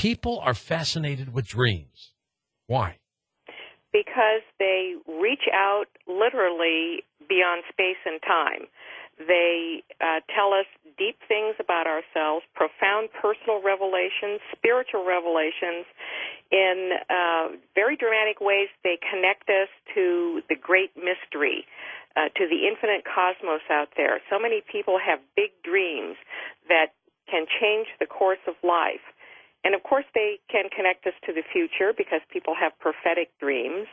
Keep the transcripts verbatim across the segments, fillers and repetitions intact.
people are fascinated with dreams. Why? Because they reach out literally beyond space and time. They uh, tell us deep things about ourselves, profound personal revelations, spiritual revelations. In uh, very dramatic ways, they connect us to the great mystery, uh, to the infinite cosmos out there. So many people have big dreams that can change the course of life. And, of course, they can connect us to the future because people have prophetic dreams.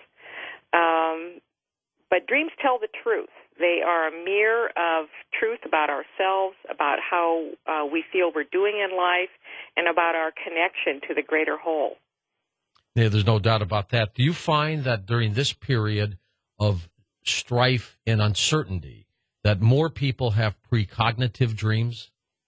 Um, but dreams tell the truth. They are a mirror of truth about ourselves, about how uh, we feel we're doing in life, and about our connection to the greater whole. Yeah, there's no doubt about that. Do you find that during this period of strife and uncertainty that more people have precognitive dreams?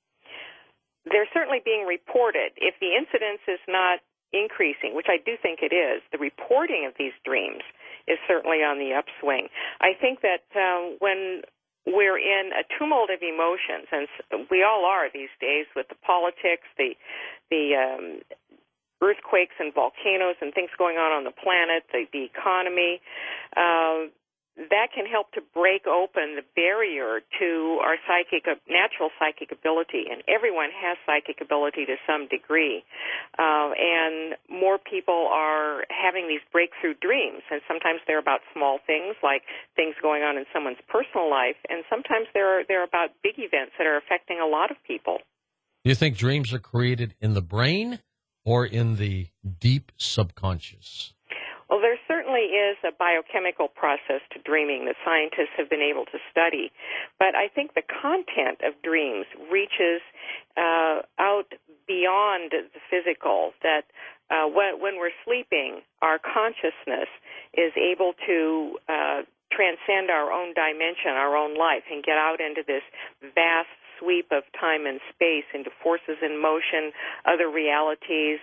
They're certainly being reported. If the incidence is not increasing, which I do think it is, the reporting of these dreams is certainly on the upswing. I think that um, when we're in a tumult of emotions, and we all are these days with the politics, the the um, earthquakes and volcanoes and things going on on the planet, the, the economy, uh, that can help to break open the barrier to our psychic, natural psychic ability. And everyone has psychic ability to some degree. Uh, and more people are having these breakthrough dreams. And sometimes they're about small things, like things going on in someone's personal life. And sometimes they're, they're about big events that are affecting a lot of people. Do you think dreams are created in the brain or in the deep subconscious? Well, there certainly is a biochemical process to dreaming that scientists have been able to study. But I think the content of dreams reaches uh, out beyond the physical, that uh, when, when we're sleeping, our consciousness is able to uh, transcend our own dimension, our own life, and get out into this vast sweep of time and space, into forces in motion, other realities,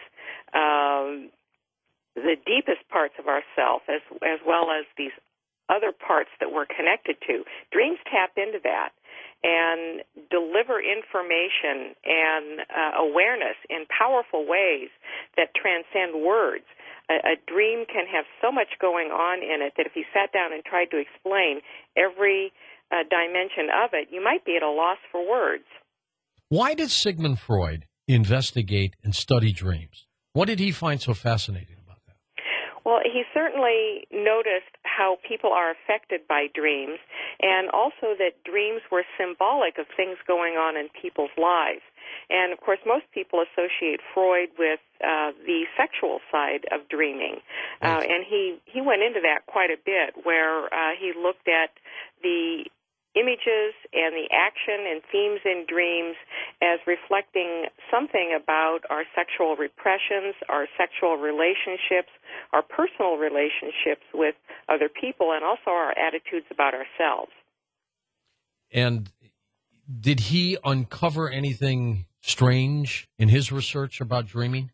um, the deepest parts of ourself, as as well as these other parts that we're connected to. Dreams tap into that and deliver information and uh, awareness in powerful ways that transcend words. A, a dream can have so much going on in it that if you sat down and tried to explain every uh, dimension of it, you might be at a loss for words. Why did Sigmund Freud investigate and study dreams? What did he find so fascinating? Well, he certainly noticed how people are affected by dreams, and also that dreams were symbolic of things going on in people's lives. And, of course, most people associate Freud with uh, the sexual side of dreaming. Uh, and he, he went into that quite a bit, where uh, he looked at the images and the action and themes in dreams as reflecting something about our sexual repressions, our sexual relationships, our personal relationships with other people, and also our attitudes about ourselves. And did he uncover anything strange in his research about dreaming?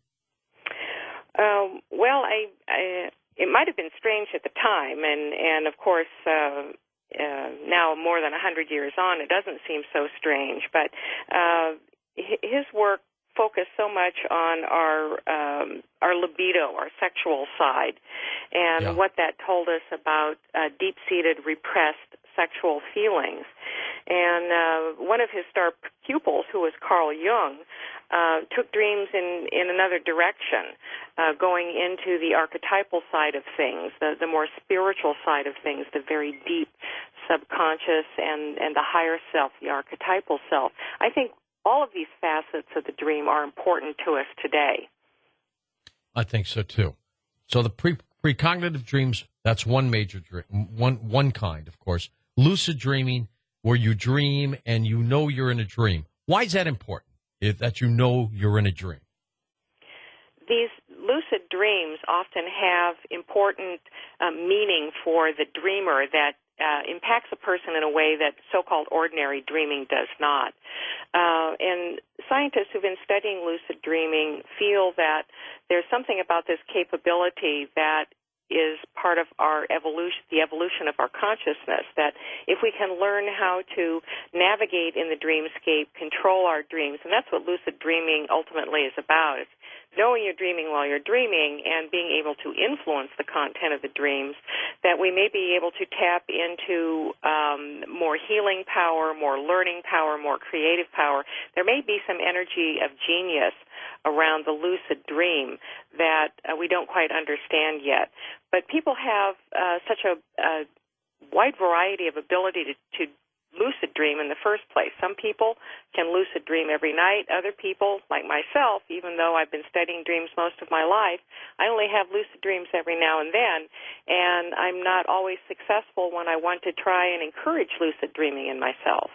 Um, well, I, I, it might have been strange at the time, and, and of course, uh, Uh, now more than one hundred years on, it doesn't seem so strange, but uh, his work focused so much on our um, our libido, our sexual side, and yeah. what that told us about uh, deep-seated repressed sexual feelings. And uh, one of his star pupils, who was Carl Jung, uh, took dreams in, in another direction, uh, going into the archetypal side of things, the, the more spiritual side of things, the very deep subconscious and, and the higher self, the archetypal self. I think all of these facets of the dream are important to us today. I think so, too. So the pre- precognitive dreams, that's one major dream, one, one kind, of course. Lucid dreaming, where you dream and you know you're in a dream. Why is that important, if, that you know you're in a dream? These lucid dreams often have important uh, meaning for the dreamer that uh, impacts a person in a way that so-called ordinary dreaming does not. Uh, and scientists who've been studying lucid dreaming feel that there's something about this capability that is part of our evolution, the evolution of our consciousness, that if we can learn how to navigate in the dreamscape, control our dreams, and that's what lucid dreaming ultimately is about. It's knowing you're dreaming while you're dreaming and being able to influence the content of the dreams, that we may be able to tap into um, more healing power, more learning power, more creative power. There may be some energy of genius around the lucid dream that uh, we don't quite understand yet. But people have uh, such a, a wide variety of ability to, to lucid dream in the first place. Some people can lucid dream every night. Other people, like myself, even though I've been studying dreams most of my life, I only have lucid dreams every now and then, and I'm not always successful when I want to try and encourage lucid dreaming in myself.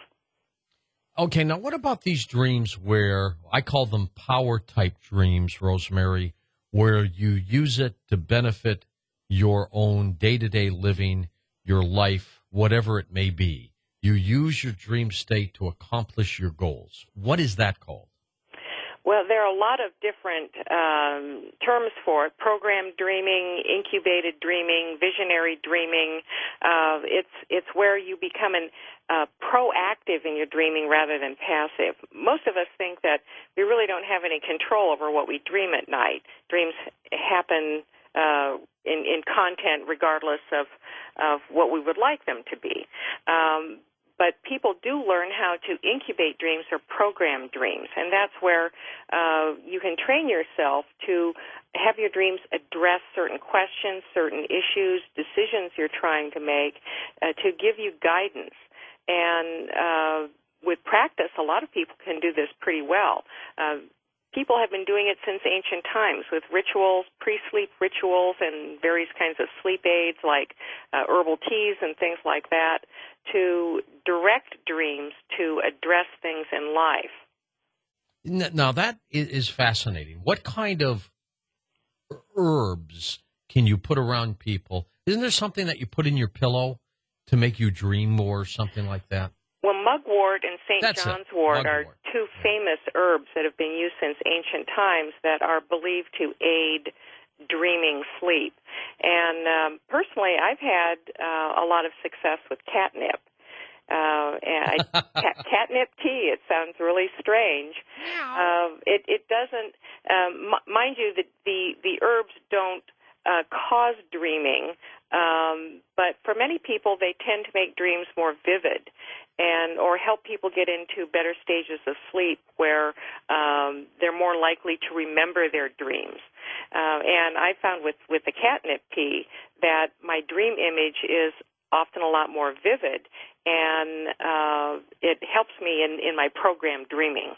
Okay, now what about these dreams where, I call them power-type dreams, Rosemary, where you use it to benefit your own day-to-day living, your life, whatever it may be? You use your dream state to accomplish your goals. What is that called? Well, there are a lot of different um, terms for it. Programmed dreaming, incubated dreaming, visionary dreaming. Uh, it's it's where you become an, uh, proactive in your dreaming rather than passive. Most of us think that we really don't have any control over what we dream at night. Dreams happen uh, in, in content regardless of, of what we would like them to be. Um, But people do learn how to incubate dreams or program dreams, and that's where uh, you can train yourself to have your dreams address certain questions, certain issues, decisions you're trying to make, uh, to give you guidance. And uh, with practice, a lot of people can do this pretty well. Uh, People have been doing it since ancient times with rituals, pre-sleep rituals, and various kinds of sleep aids like uh, herbal teas and things like that to direct dreams to address things in life. Now, that is fascinating. What kind of herbs can you put around people? Isn't there something that you put in your pillow to make you dream more or something like that? Well, mugwort and Saint That's John's it. wort Mugwort. are two famous herbs that have been used since ancient times that are believed to aid dreaming sleep. And um, personally, I've had uh, a lot of success with catnip. Uh, and I, cat, catnip tea, it sounds really strange. Uh, it, it doesn't, um, m- mind you, the, the, the herbs don't uh, cause dreaming, um, but for many people, they tend to make dreams more vivid and or help people get into better stages of sleep where um, they're more likely to remember their dreams. Uh, and I found with, with the catnip tea that my dream image is often a lot more vivid, and uh, it helps me in, in my program dreaming.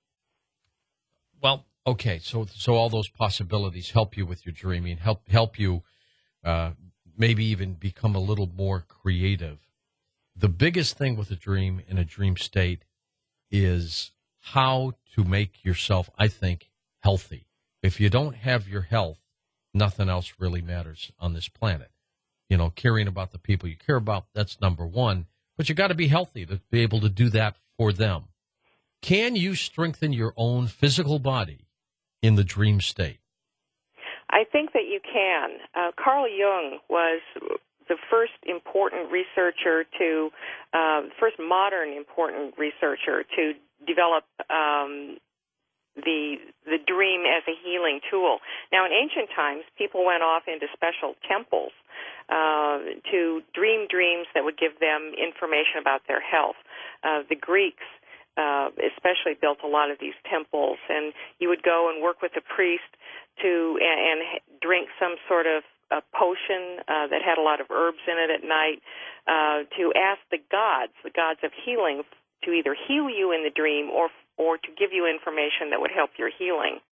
Well, okay, so so all those possibilities help you with your dreaming, help help you uh, maybe even become a little more creative. The biggest thing with a dream in a dream state is how to make yourself, I think, healthy. If you don't have your health, nothing else really matters on this planet. You know, caring about the people you care about, that's number one. But you got to be healthy to be able to do that for them. Can you strengthen your own physical body in the dream state? I think that you can. Uh, Carl Jung was the first important researcher to, uh, first modern important researcher to develop um, the the dream as a healing tool. Now, in ancient times, people went off into special temples uh, to dream dreams that would give them information about their health. Uh, the Greeks Uh, especially built a lot of these temples, and you would go and work with a priest to and, and drink some sort of a potion uh, that had a lot of herbs in it at night uh, to ask the gods, the gods of healing, to either heal you in the dream or or to give you information that would help your healing.